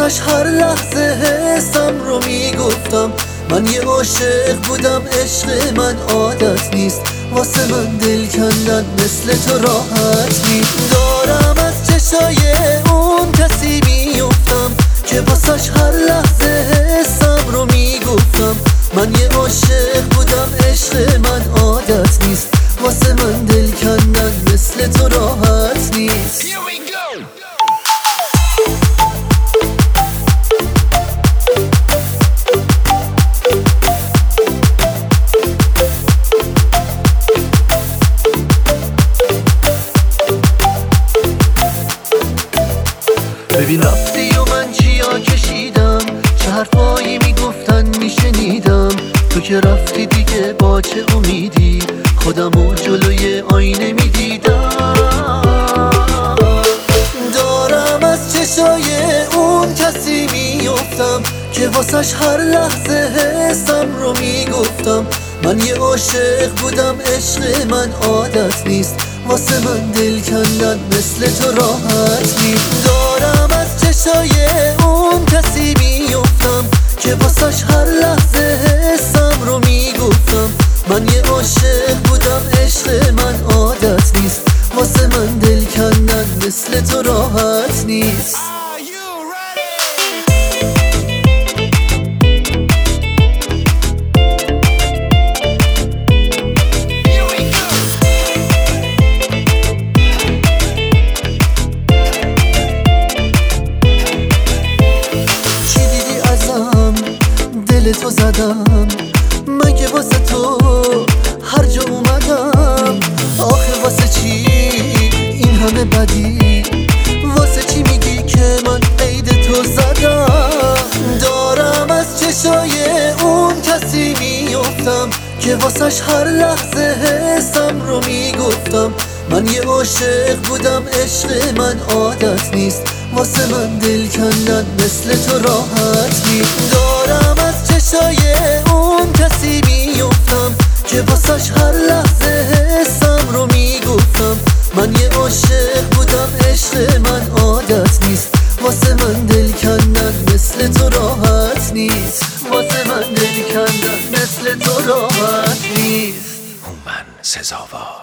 واسش هر لحظه حسم رو میگفتم. من یه عاشق بودم، عشق من عادت نیست. واسه من دل کندن مثل تو راحت نیست. دارم از چشای اون کسی میفتم که واسش هر لحظه حسم رو میگفتم. من یه عاشق بودم، عشق من عادت نیست. واسه من دل کندن مثل تو راحت نیست. ببین رفتی و من چیا کشیدم، چه حرفایی میگفتن میشنیدم. تو که رفتی دیگه با چه امیدی خودمو جلوی آینه میدیدم. دارم از چشای اون کسی میفتم که واسش هر لحظه حسم رو میگفتم. من یه عاشق بودم، عشق من عادت نیست. واسه من دل کندن مثل تو راحت نیست. دارم از چشای اون کسی میفتم که واسش هر لحظه حسم رو میگفتم. من یه عاشق بودم، عشق من عادت نیست. واسه من دل کندن مثل تو راحت نیست. دل تو زدم مگه واسه تو هر جا اومدم. آخه واسه چی این همه بدی؟ واسه چی میگی که من عید تو زدم؟ دارم از چشای اون کسی میفتم که واسش هر لحظه حسم رو میگفتم. من یه عاشق بودم، عشق من عادت نیست. واسه من دل کندن مثل تو راحت نیست. دارم از چشای اون کسی میفتم که واسش هر لحظه حسم رو میگفتم. من یه عاشق بودم، عشق من عادت نیست. واسه من دل کندن مثل تو راحت نیست. واسه من دل کندن مثل تو راحت نیست. هومن سزاوار.